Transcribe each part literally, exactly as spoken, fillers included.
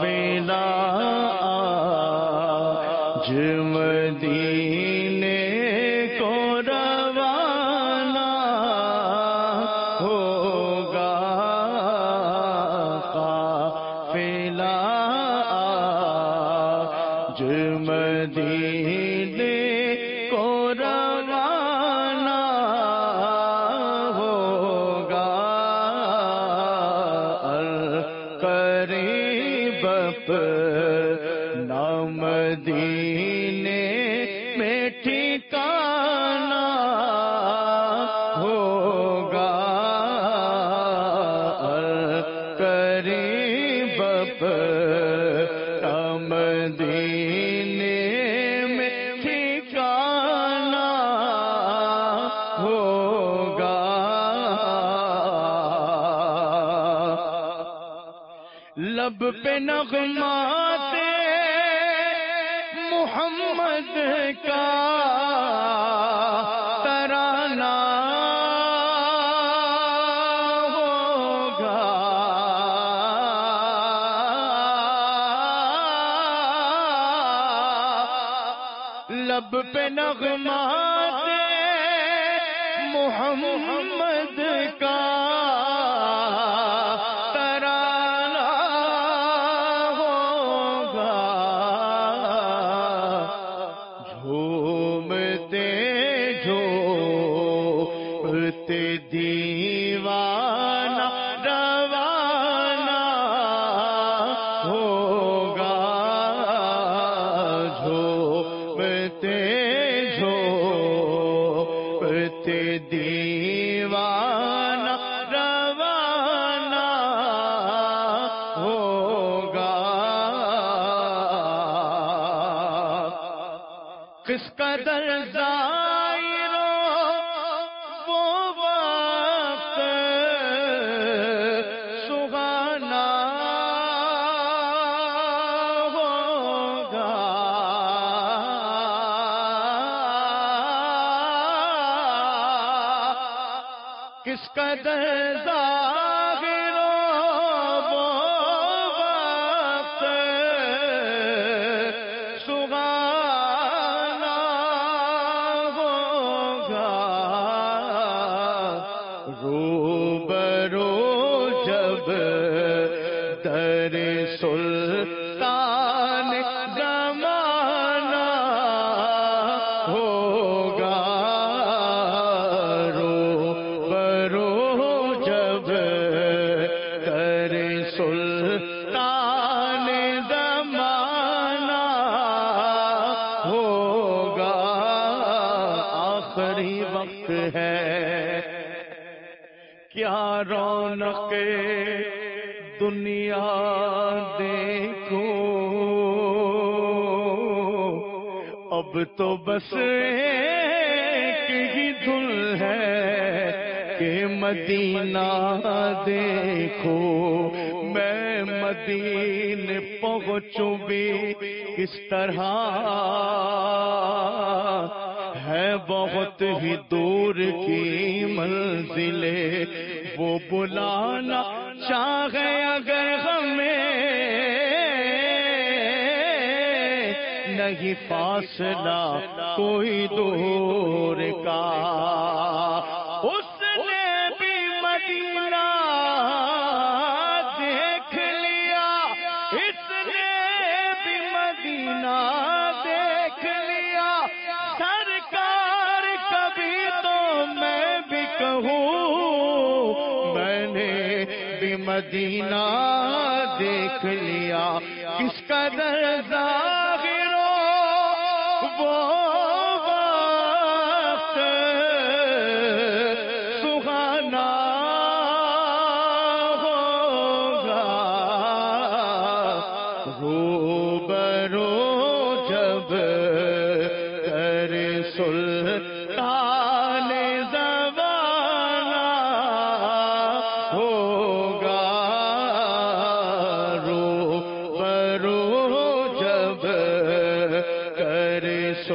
آج مدینے کو روانہ ہوگا، قافلہ آج مدینے کو روانہ ہوگا، القریب اپنا مدینے میں ٹھکانہ ہوگا، القریب اپنا مدینے میں ٹھکانہ ہوگا۔ لب پہ نغمات محمد کا ترانہ ہوگا، لب پہ نغمات محمد کا ترانہ ہوگا، جھومتے جھومتے دیوانہ روانہ ہوگا، جھومتے جھومتے دیوانہ روانہ ہوگا۔ کس قدر ظاہر وہ وقت سہانا ہوگا، کس قدر ظاہر وہ وقت سہانا ہوگا، روبرو جب در سلطان زمانہ ہوگا، روبرو جب در سلطان زمانہ ہوگا، آخری وقت ہے کیا رونق دنیا دیکھو، اب تو بس ایک ہی دھن ہے کہ مدینہ دیکھو، میں مدینے پہنچوں بھی کس طرح، ہے بہت ہی دور کی منزلیں، وہ بلانا چاہے اگر ہمیں، نہیں فاصلہ کوئی دور کا، اس نے بھی مدینہ دیکھ لیا، اس نے بھی مدینہ دیکھ لیا، سرکار کبھی تو میں بھی کہوں میں نے بھی مدینہ دیکھ لیا، کس قدر ظاہر وہ وقت سہانا ہوگا، روبرو جب در سلطان زمانہ ہوگا، روبرو جب در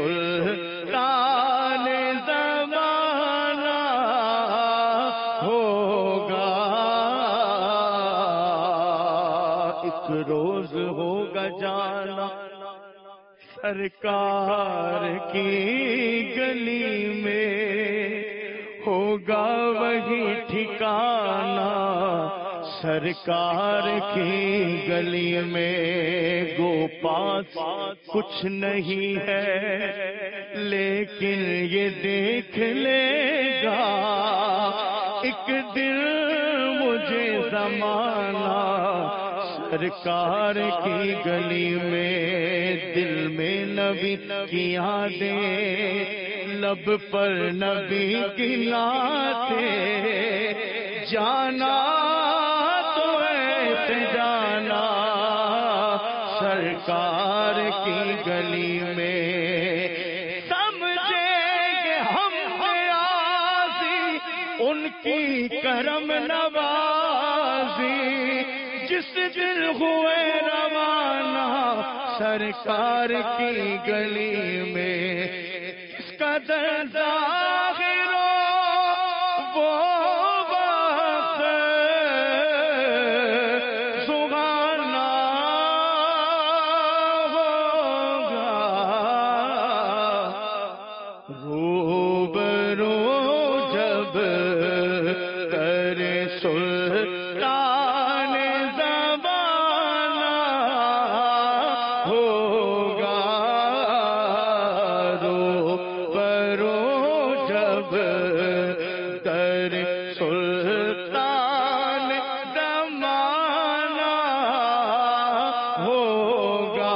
سلطان زمانہ ہوگا۔ روز ہوگا جانا سرکار کی گلی میں، ہوگا وہی ٹھکانہ سرکار کی گلی میں۔ گو پاس کچھ نہیں ہے لیکن یہ دیکھ لے گا ایک دن مجھے زمانہ سرکار کی گلی میں۔ دل میں نبی کی یادیں، لب پر نبی کی نعتیں، جانا تو ایسے جانا سرکار کی گلی میں۔ سمجھیں گے ہم نیازی ان کی کرم نوازی، جس دل ہوئے روانہ سرکار کی گلی میں۔ اس کا در ظاہر ہو وہ وقت سبحانہ ہوگا، روبرو جب کرے سلطان زمانہ ہوگا، روبرو جب کرے سلطان زمانہ ہوگا۔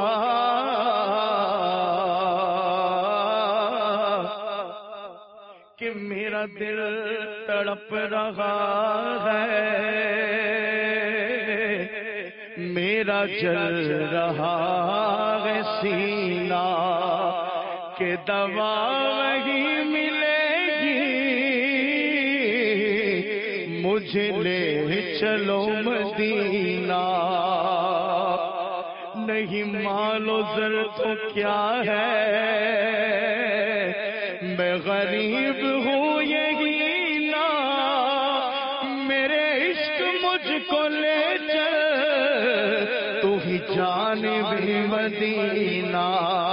کہ میرا دل تڑپ رہا ہے، میرا جل رہا ہے سینہ، کہ دوا وہی ملے گی مجھے لے چلو مدینہ۔ نہیں مال و زر تو کیا ہے، میں غریب ہوں یہی نا، میرے عشق مجھ کو لے چل تو ہی جانب مدینہ۔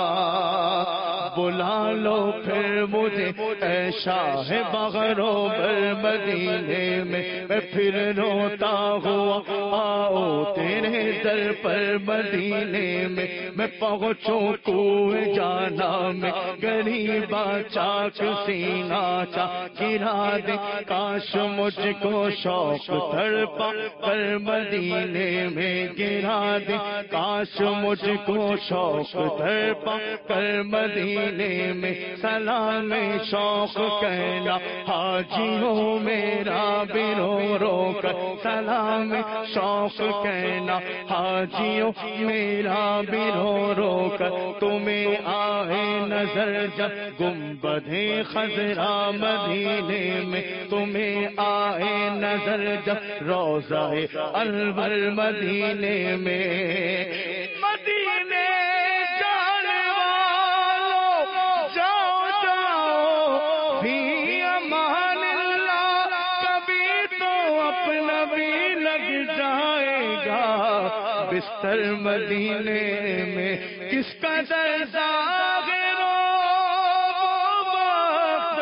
بلا لو پھر مجھے اے شاہ بغرو بر مدینے میں، میں پھر روتا ہوا آؤ تیرے در پر مدینے میں۔ میں پہنچوں کوئے جانا میں، غریبا چاک سینہ چا گرا دے، کاش مجھ کو شوق تڑپا کر مدینے میں گرا دے، کاش مجھ کو شوق تڑپا کر مدینے میں۔ سلام شوق کہنا حاجیوں میرا بھی رو رو کر، سلام شوق کہنا حاجیوں میرا بھی رو رو کر، تمہیں آئے نظر جب گنبد خضرا مدینے میں، تمہیں آئے نظر جب روضہ انور مدینے میں۔ مدینے جانے والوں جاؤ جاؤ فی امان اللہ، کبھی تو اپنا بھی لگ جائے گا بستر مدینے میں۔ کس کا در ظاہر ہو وہ وقت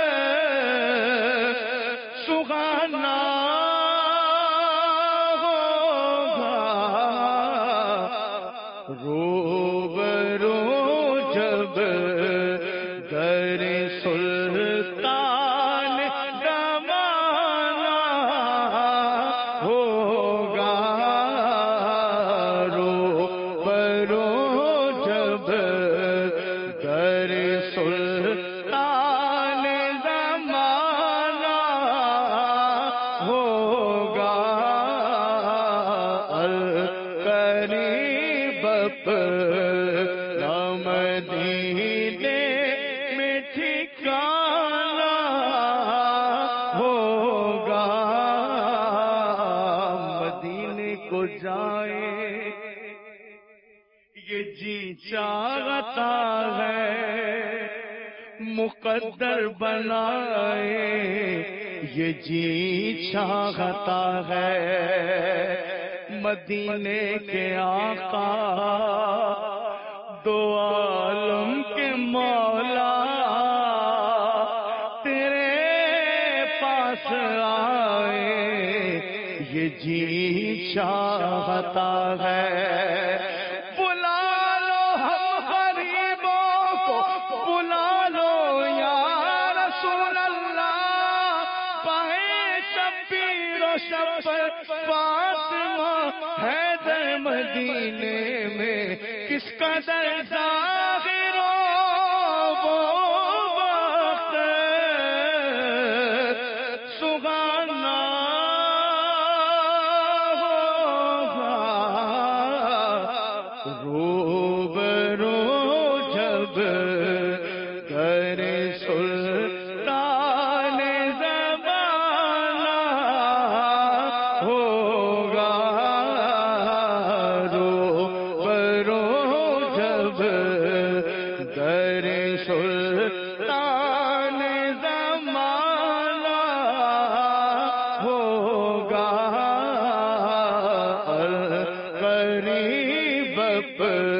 سبحانہ ہوگا، روبرو جب در سلطان زمانہ ہوگا، روبرو جب در سلطان زمانہ ہوگا، القریب اپنا مدینے میں ٹھکانہ ہوگا۔ مدینے کو جائے یہ جی چاہتا ہے، مقدر بنائے یہ جی چاہتا ہے، مدینے کے آقا دو عالم کے مولا تیرے پاس آئے یہ جی چاہتا ہے بلا لو ہم غریبوں کو بلا لو یا رسول اللہ پائے شبیر و شفر فاطمہ حیدر مدینے میں کس قدر ظاہر ہو وہ وقت سگانا ہوگا روبرو جب کر سلطان زمانہ ہوگا روبرو جب در سلطان زمانہ ہوگا قریب